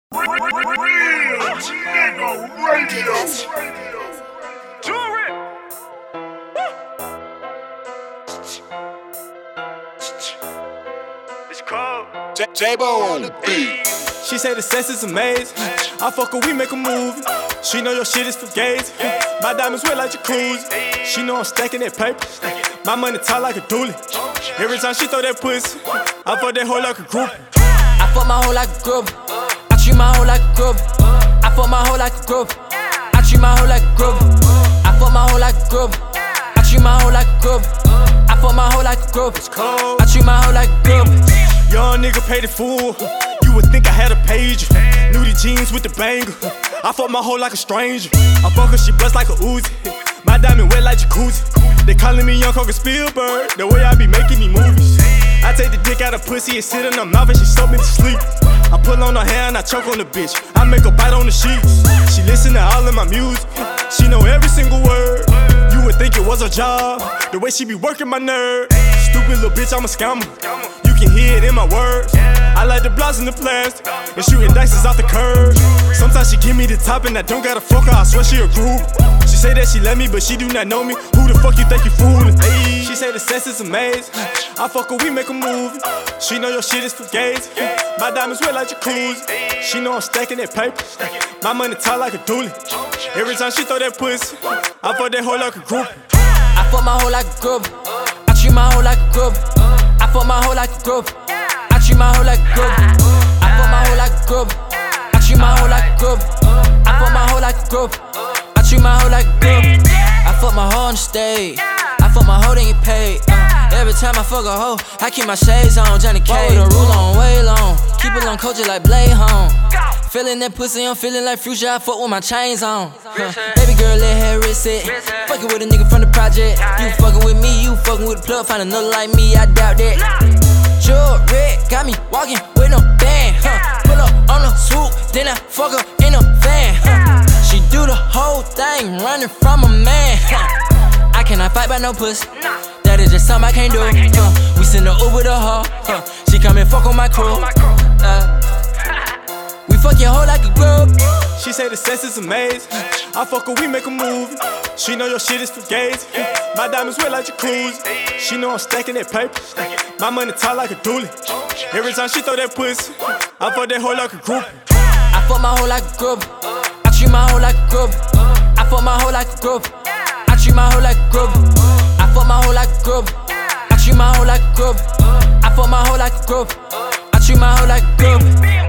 Real Nigga Radio. It's cold. J-Bone. She say the sex is amazing. I fuck her, we make a movie. She know your shit is for gays. My diamonds wet like jacuzzi. She know I'm stacking that paper. My money tight like a dually. Every time she throw that pussy, I fuck that hoe like a group. I fuck my hoe like a group. I treat my hoe like a group. I fuck my hoe like a group. I treat my hoe like a group. I fuck my hoe like a group. I treat my hoe like a group. I fuck my hoe like a group. I treat my hoe like a group. Young nigga paid the fool. You would think I had a pager. Nudie jeans with the banger. I fuck my hoe like a stranger. I fuck her, she bust like a Uzi. My diamond wet like jacuzzi. They calling me Young Coca Spielberg. The way I be making these movies. I take the dick out of pussy and sit in her mouth and she soak me to sleep. I pull on her hair and I choke on the bitch. I make her bite on the sheets. She listen to all of my music. She know every single word. You would think it was her job. The way she be working my nerve. Stupid little bitch, I'm a scammer. You can hear it in my words. I like the blocks in the plastic and shooting dices off the curb. Sometimes she give me the top and I don't gotta fuck her. I swear she a groove. She say that she love me, but she do not know me. Who the fuck you think you fooling? She say the sex is amazing. I fuck her, we make a movie. She know your shit is for gays. My diamonds wet like jacuzzi. She know I'm stacking that paper. My money tight like a dually. Every time she throw that pussy, I fuck that hoe like a group. I fuck my hoe like a group. I treat my hoe like a group. I fuck my hoe like a group. I treat my hoe like a group. I fuck my hoe like a group. I treat my hoe like a group. I fuck my hoe like a group. I treat my hoe like a group. I fuck my hoe on the stage. I fuck my hoe, then get paid. Every time I fuck a hoe, I keep my shades on. Johnny K. With a rule on way long. Keep it on culture like Blade Home. Feeling that pussy, I'm feeling like Future. I fuck with my chains on. Baby girl, let her wrist it. Fucking with a nigga from the project. You fucking with me, you fucking with the plug. Find another like me, I doubt that. Red got me walking with no band. Pull up on the swoop, then I fuck her in a van. She do the whole thing, running from a man. I cannot fight by no pussy. That is just something I can't do. We send the Uber to her. She come and fuck on my crew. We fuck your hoe like a group. She say the sex is amazing. I fuck her, we make a movie. She know your shit is for gays. My diamonds wet like jacuzzi. She know I'm stacking that paper. My money tight like a dually. Every time she throw that pussy, I fuck that hoe like a group. I fuck my hoe like a group. I treat my hoe like a group. I fuck my hoe like a group. I treat my hoe like a group. I fuck my hoe like a group. I treat my hoe like a group. I fuck my hoe like a group. I treat my hoe like a group.